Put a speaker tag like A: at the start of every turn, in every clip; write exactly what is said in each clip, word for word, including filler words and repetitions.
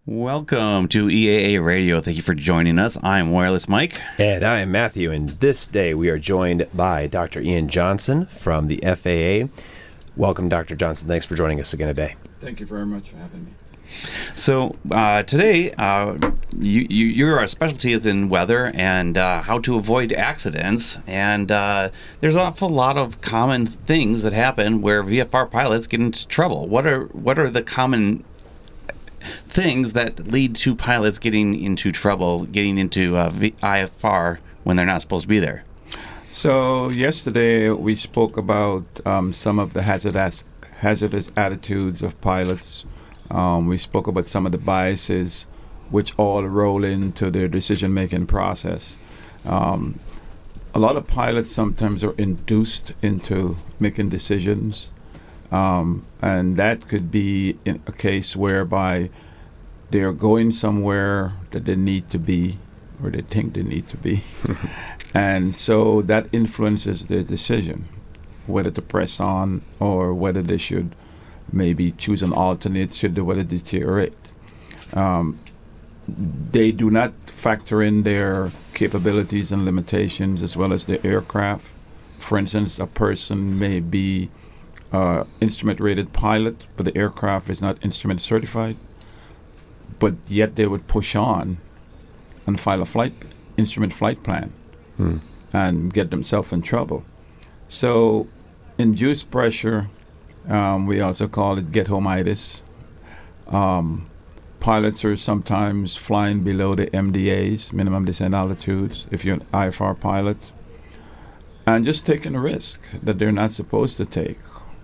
A: Welcome to E A A Radio. Thank you for joining us. I'm Wireless Mike.
B: And I am Matthew, and this day we are joined by Doctor Ian Johnson from the F A A. Welcome, Doctor Johnson. Thanks for joining us again today.
C: Thank you very much for having me.
A: So uh, today, uh, you, you, your specialty is in weather and uh, how to avoid accidents. And uh, there's an awful lot of common things that happen where V F R pilots get into trouble. What are what are the common things that lead to pilots getting into trouble, getting into uh, v- I F R when they're not supposed to be there?
C: So yesterday we spoke about um, some of the hazardous, hazardous attitudes of pilots. Um, we spoke about some of the biases which all roll into their decision-making process. Um, a lot of pilots sometimes are induced into making decisions. Um, and that could be in a case whereby they're going somewhere that they need to be, or they think they need to be. And so that influences their decision, whether to press on or whether they should maybe choose an alternate should the weather deteriorate. Um, they do not factor in their capabilities and limitations as well as the aircraft. For instance, a person may be Uh, instrument-rated pilot, but the aircraft is not instrument certified, but yet they would push on and file a flight instrument flight plan hmm. and get themselves in trouble. So induced pressure, um, we also call it get-home-itis. Um, pilots are sometimes flying below the M D As, minimum descent altitudes, if you're an I F R pilot, and just taking a risk that they're not supposed to take.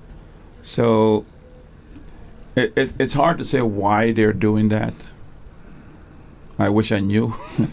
C: So it, it, it's hard to say why they're doing that. I wish I knew.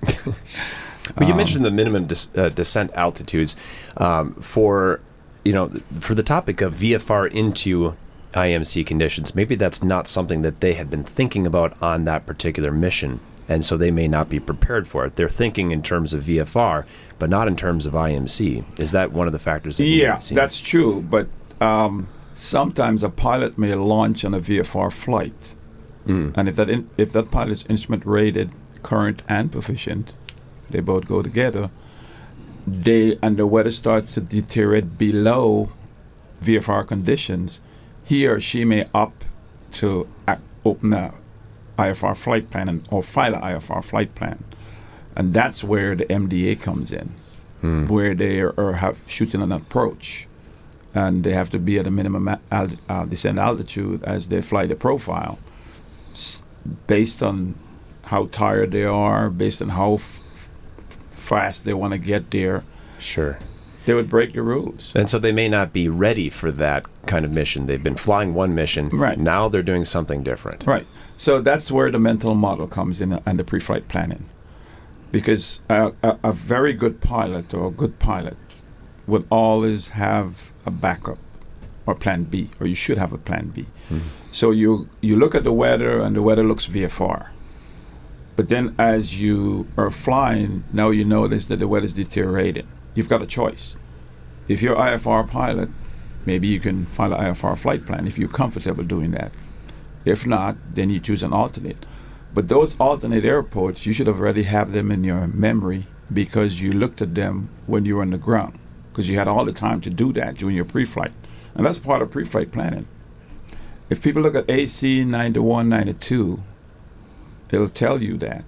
B: Well, you um, mentioned the minimum dis, uh, descent altitudes um, for, you know, for the topic of V F R into I M C conditions. Maybe that's not something that they had been thinking about on that particular mission, and so they may not be prepared for it. They're thinking in terms of V F R, but not in terms of I M C. Is that one of the factors that you
C: Yeah,
B: have seen?
C: that's true, but um, sometimes a pilot may launch on a V F R flight, mm. and if that in, if that pilot is instrument rated, current and proficient, they both go together. They and the weather starts to deteriorate below V F R conditions. He or she may opt to act, open a I F R flight plan and, or file an I F R flight plan, and that's where the M D A comes in, mm. where they are, are have shooting an approach. And they have to be at a minimum al- uh, descent altitude as they fly the profile, s- based on how tired they are, based on how f- f- fast they want to get there.
B: Sure.
C: They would break the rules.
B: And so they may not be ready for that kind of mission. They've been flying one mission.
C: Right.
B: Now they're doing something different.
C: Right. So that's where the mental model comes in and the pre-flight planning. Because a, a, a very good pilot or a good pilot will always have a backup or plan B, or you should have a plan B. Mm-hmm. So you you look at the weather and the weather looks V F R. But then as you are flying, now you notice that the weather is deteriorating. You've got a choice. If you're an I F R pilot, maybe you can file an I F R flight plan if you're comfortable doing that. If not, then you choose an alternate. But those alternate airports, you should have already have them in your memory because you looked at them when you were on the ground, because you had all the time to do that during your pre-flight. And that's part of pre-flight planning. If people look at A C ninety-one, ninety-two, it'll tell you that.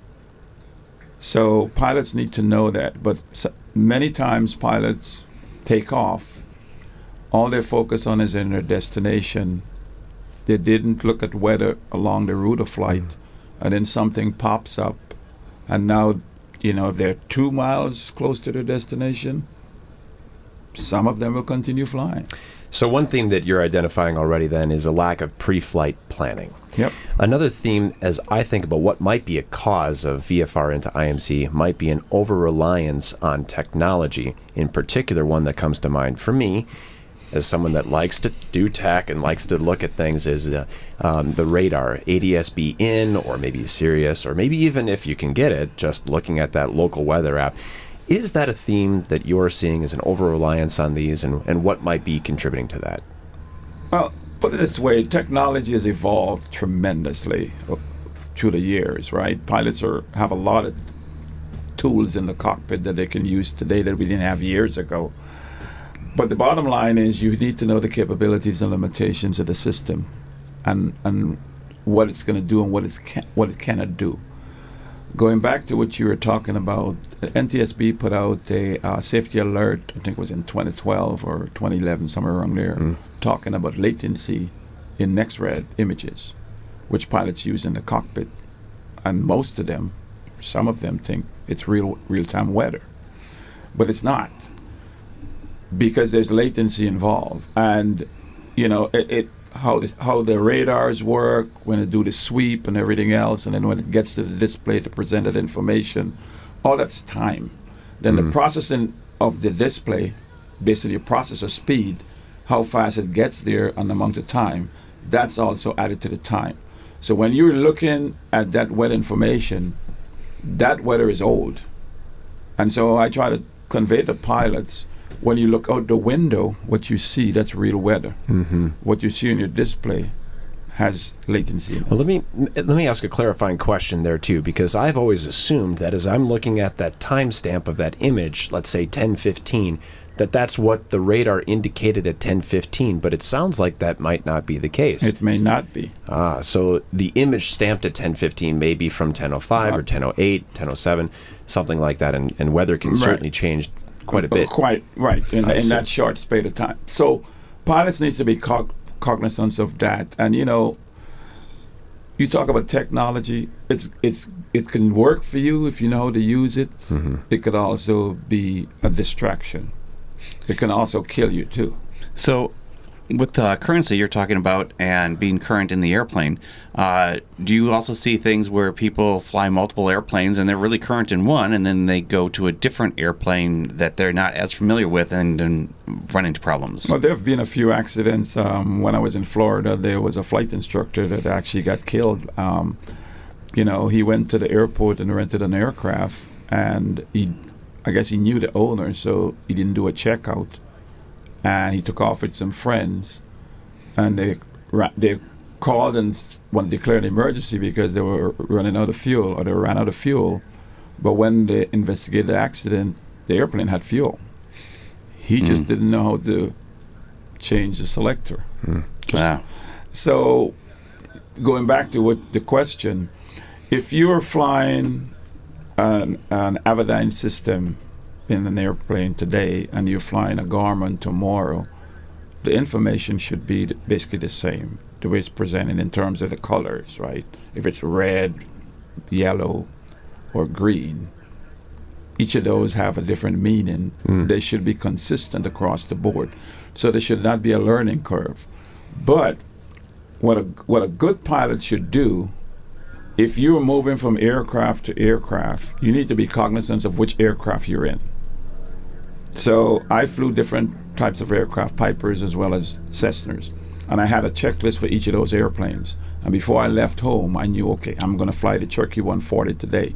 C: So pilots need to know that. But so many times pilots take off. All they focus on is in their destination. They didn't look at weather along the route of flight. Mm. And then something pops up. And now, you know, if they're two miles close to their destination, some of them will continue flying.
B: So one theme that you're identifying already then is a lack of pre-flight planning.
C: Yep.
B: Another theme, as I think about what might be a cause of V F R into I M C, might be an over-reliance on technology. In particular, one that comes to mind for me, as someone that likes to do tech and likes to look at things, is uh, um, the radar, A D S B in, or maybe Sirius, or maybe even if you can get it, just looking at that local weather app. Is that a theme that you're seeing as an over-reliance on these, and, and what might be contributing to that?
C: Well, put it this way, technology has evolved tremendously through the years, right? Pilots are have a lot of tools in the cockpit that they can use today that we didn't have years ago. But the bottom line is you need to know the capabilities and limitations of the system, and and what it's going to do and what it's can, what it cannot do. Going back to what you were talking about, N T S B put out a uh, safety alert, I think it was in twenty twelve or twenty eleven, somewhere around there, mm. talking about latency in next-red images, which pilots use in the cockpit. And most of them, some of them think it's real real-time weather. But it's not, because there's latency involved. And, you know, it, it how this, how the radars work when it do the sweep and everything else, and then when it gets to the display to present that information, all that's time. Then mm-hmm. the processing of the display, based on your processor speed, how fast it gets there and the amount of time, that's also added to the time. So when you're looking at that weather information, that weather is old. And so I try to convey to pilots, when you look out the window, what you see, that's real weather. Mm-hmm. What you see on your display has latency in it.
B: Well, let me let me ask a clarifying question there too, because I've always assumed that as I'm looking at that timestamp of that image, let's say ten fifteen, that that's what the radar indicated at ten fifteen, but it sounds like that might not be the case.
C: It may not be.
B: Ah, so the image stamped at ten fifteen may be from ten oh five uh, or ten oh eight, ten oh seven, something like that, and, and weather can right. certainly change quite a bit.
C: Quite right, in, in that short space of time. So pilots need to be cog- cognizant of that. And, you know, you talk about technology, it's it's it can work for you if you know how to use it. Mm-hmm. It could also be a distraction. It can also kill you, too.
A: So with uh, currency you're talking about and being current in the airplane, uh, do you also see things where people fly multiple airplanes and they're really current in one, and then they go to a different airplane that they're not as familiar with and, and run into problems?
C: Well, there have been a few accidents. Um, when I was in Florida, there was a flight instructor that actually got killed. Um, you know, he went to the airport and rented an aircraft, and he, I guess he knew the owner, so he didn't do a checkout. And he took off with some friends, and they ra- they called and wanted to declare an emergency because they were running out of fuel, or they ran out of fuel. But when they investigated the accident, the airplane had fuel. He mm. just didn't know how to change the selector. Mm.
A: Wow.
C: So, going back to what the question, if you're flying an, an Avidyne system in an airplane today and you're flying a Garmin tomorrow, the information should be basically the same, the way it's presented in terms of the colors, right? If it's red, yellow, or green, each of those have a different meaning. Mm. They should be consistent across the board. So there should not be a learning curve. But what a, what a good pilot should do, if you're moving from aircraft to aircraft, you need to be cognizant of which aircraft you're in. So I flew different types of aircraft, Pipers as well as Cessnas, and I had a checklist for each of those airplanes. And before I left home, I knew, okay, I'm going to fly the Cherokee one forty today.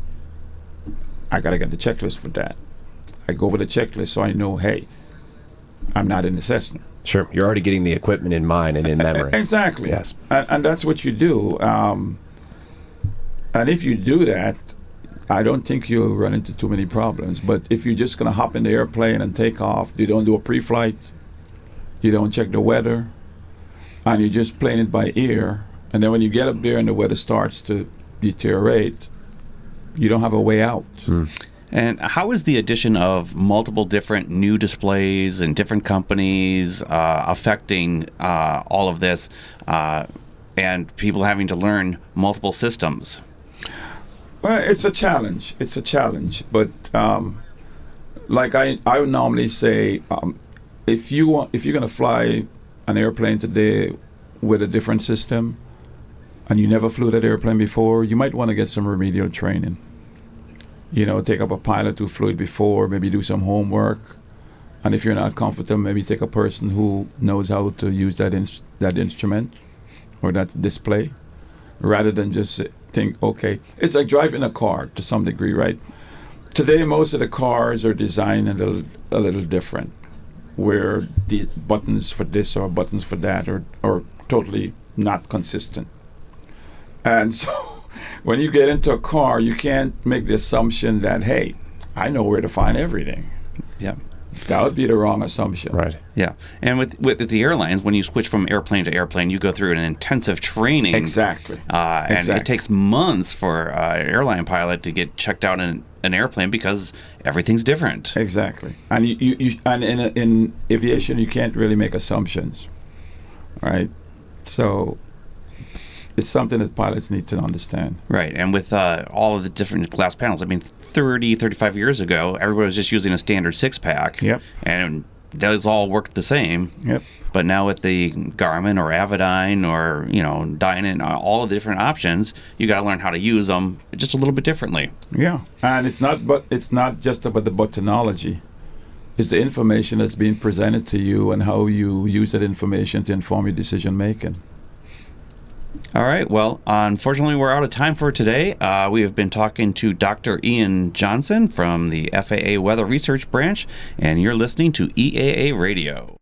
C: I got to get the checklist for that. I go over the checklist so I know, hey, I'm not in the Cessna.
B: Sure, you're already getting the equipment in mind and in memory.
C: Exactly.
B: Yes.
C: And, and that's what you do. Um, and if you do that, I don't think you'll run into too many problems. But if you're just going to hop in the airplane and take off, you don't do a pre-flight, you don't check the weather, and you're just playing it by ear, and then when you get up there and the weather starts to deteriorate, you don't have a way out. Mm.
A: And how is the addition of multiple different new displays and different companies uh, affecting uh, all of this uh, and people having to learn multiple systems?
C: Well, it's a challenge. It's a challenge. But um, like I, I would normally say, um, if you want, if you're going to fly an airplane today with a different system, and you never flew that airplane before, you might want to get some remedial training. You know, take up a pilot who flew it before, maybe do some homework. And if you're not comfortable, maybe take a person who knows how to use that ins- that instrument or that display, rather than just think, okay, it's like driving a car to some degree, right? Today, most of the cars are designed a little, a little different, where the buttons for this or buttons for that are, are totally not consistent. And so when you get into a car, you can't make the assumption that, hey, I know where to find everything.
A: Yeah.
C: That would be the wrong assumption.
B: Right.
A: Yeah. And with, with the airlines, when you switch from airplane to airplane, you go through an intensive training.
C: Exactly.
A: Uh, and
C: exactly.
A: it takes months for uh, an airline pilot to get checked out in an airplane because everything's different.
C: Exactly. And you, you, you and in, in aviation, you can't really make assumptions. Right? So it's something that pilots need to understand.
A: Right. And with uh, all of the different glass panels, I mean, thirty, thirty-five years ago, everybody was just using a standard six-pack.
C: Yep.
A: And those all worked the same.
C: Yep.
A: But now with the Garmin or Avidyne or, you know, Dynon, all of the different options, you got to learn how to use them just a little bit differently.
C: Yeah. And it's not but it's not just about the buttonology. It's the information that's being presented to you and how you use that information to inform your decision making.
A: All right. Well, unfortunately, we're out of time for today. Uh, we have been talking to Doctor Ian Johnson from the F A A Weather Research Branch, and you're listening to E A A Radio.